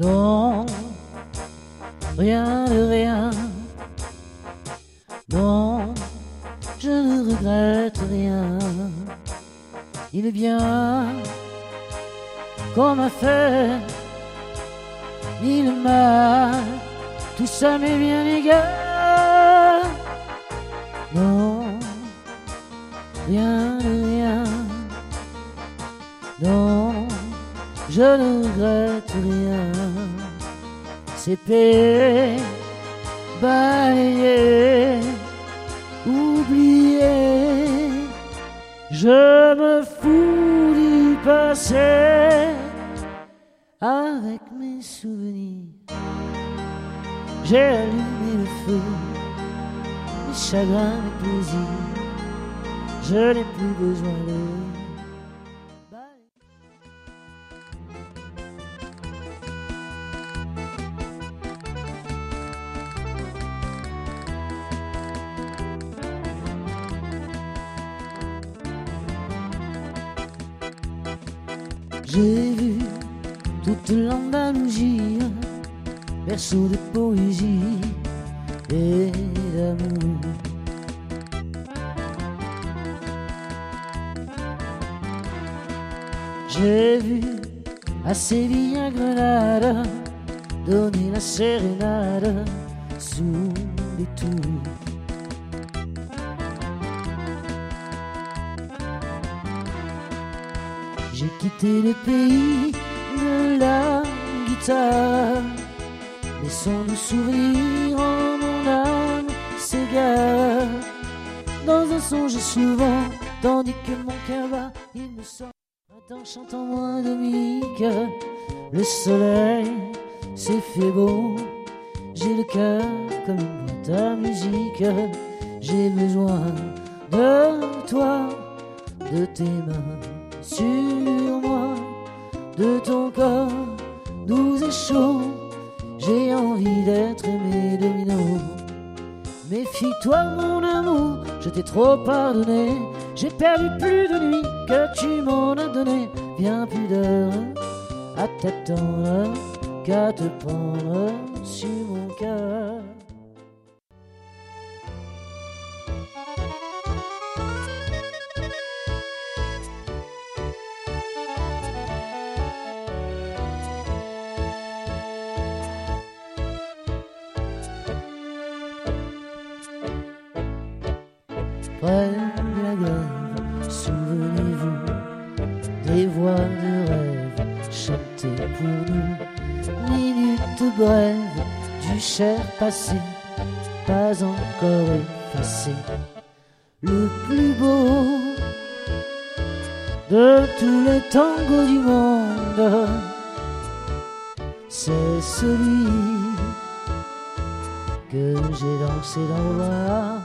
Non, rien de rien. Non, je ne regrette rien. Il est bien qu'on m'a fait ni le mal, tout ça m'est bien égal. Non, rien de rien. Non, je ne regrette rien. C'est payé, balayé, oublié. Je me fous du passé avec mes souvenirs. J'ai allumé le feu, mes chagrins, mes plaisirs. Je n'ai plus besoin de... J'ai vu toute l'Andalousie, berceau de poésie et d'amour. J'ai vu à Séville, à Grenade, donner la sérénade sous les tours. J'ai quitté le pays de la guitare, laissant nos souvenirs en mon âme s'égare. Dans un songe souvent, tandis que mon cœur bat, il me sort. Attends, chantant moins Dominique, le soleil s'est fait beau. J'ai le cœur comme une boîte à musique. J'ai besoin de toi, de tes mains sur moi, de ton corps doux et chaud. J'ai envie d'être aimé de minot. Méfie-toi mon amour, je t'ai trop pardonné. J'ai perdu plus de nuits que tu m'en as donné. Bien plus d'heures à t'attendre qu'à te prendre sur mon cœur. Près de la grève, souvenez-vous des voix de rêve chantées pour nous. Minutes brèves du cher passé, pas encore effacé. Le plus beau de tous les tangos du monde, c'est celui que j'ai dansé dans le noir.